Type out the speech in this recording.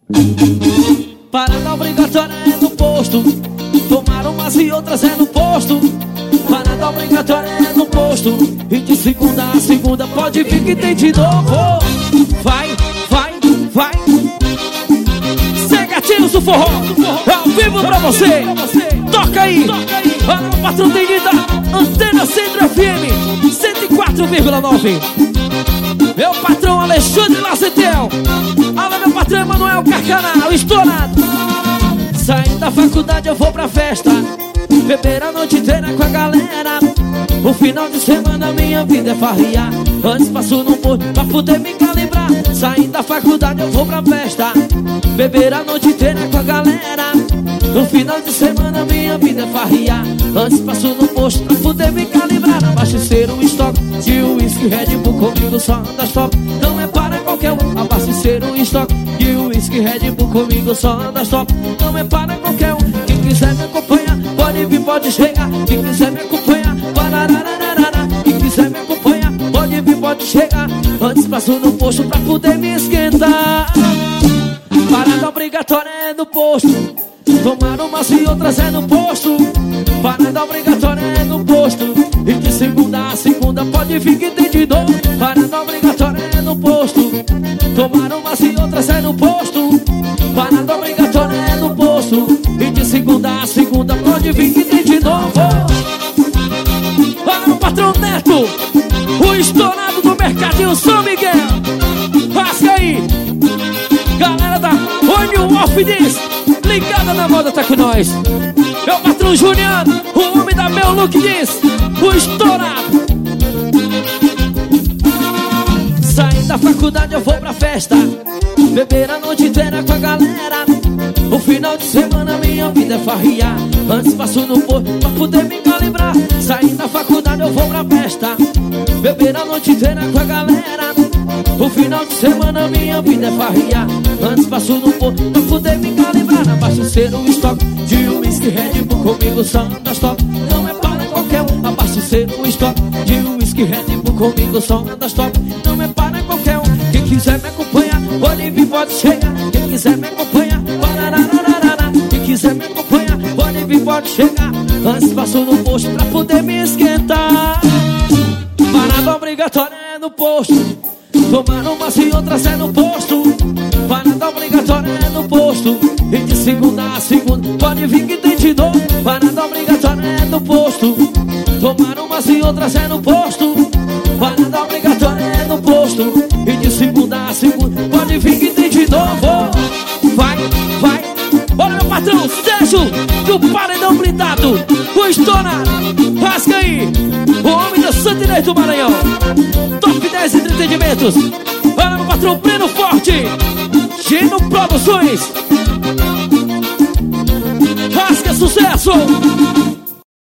Parada obrigatória é no posto. Tomar umas e outras é no posto. Parada obrigatória é no posto. E de segunda a segunda pode vir que tem de novo. Vai, vai, vai. Cê gatinhos do forró, ao vivo pra você. Toca aí. Olha o patrão tem de dar. Antena Centro FM 104,9. Meu patrão Alexandre Lacetel. Alô, meu patrão Emanuel Carcanal, estourado. Saindo da faculdade eu vou pra festa, beber a noite inteira com a galera. O final de semana minha vida é farriar. Antes passo no posto pra poder me calibrar. Saindo da faculdade eu vou pra festa, beber a noite inteira com a galera. No final de semana minha vida é farriar. Antes passo no posto pra poder me calibrar. Abastecer o estoque de uísque Red Bull, comigo só anda stop. Não é para qualquer um. Abastecer o estoque de uísque Red Bull, comigo só anda stop. Não é para qualquer um. Quem quiser me acompanhar pode vir, pode chegar. Quem quiser me acompanhar, pararararara. Quem quiser me acompanhar pode vir, pode chegar. Antes passo no posto pra poder me esquentar. Parada obrigatória é no posto. Tomar umas e outras é no posto. Parada obrigatória é no posto. E de segunda a segunda pode vir que tem de novo. Parada obrigatória é no posto. Tomar umas e outras é no posto. Parada obrigatória é no posto. E de segunda a segunda pode vir que tem de novo. Olha o patrão Neto, o estourado do Mercadinho São Miguel. Rasga aí. Galera da Onion Off Diz, ligada na moda, tá com nós. Meu patrão Juliano, o homem da Meu Look Diz, o estourado. Saindo da faculdade eu vou pra festa, beber a noite inteira com a galera. O final de semana minha vida é farriar. Antes passo no posto pra poder me calibrar. Saindo da faculdade eu vou pra festa, beber a noite inteira com a galera. O final de semana minha vida é farriar. Antes passo no posto pra poder me calibrar. Abastecer o estoque de uísque Red Bull, comigo só anda stop. Não é para qualquer um. Abastecer o estoque de uísque Red Bull, comigo só anda stop. Não é para qualquer um. Quem quiser me acompanhar pode vir, pode chegar. Quem quiser me acompanhar, pararararara. Quem quiser me acompanhar pode vir, pode chegar. Antes passo no posto pra poder me esquentar. Parada obrigatória é no posto. Tomar umas e outras é no posto. Parada obrigatória é no posto. E de segunda a segunda pode vir que tem de novo. Parada obrigatória é no posto. Tomar umas e outras é no posto. Parada obrigatória é no posto. E de segunda a segunda pode vir que tem de novo. Vai, vai. Olha meu patrão Sérgio do Paredão Blindado, o estourado. Rasga aí. O homem da Santa Inês do Maranhão, top 10 entretenimentos. Olha meu patrão Breno Forte, Gino Produções. Rasga sucesso.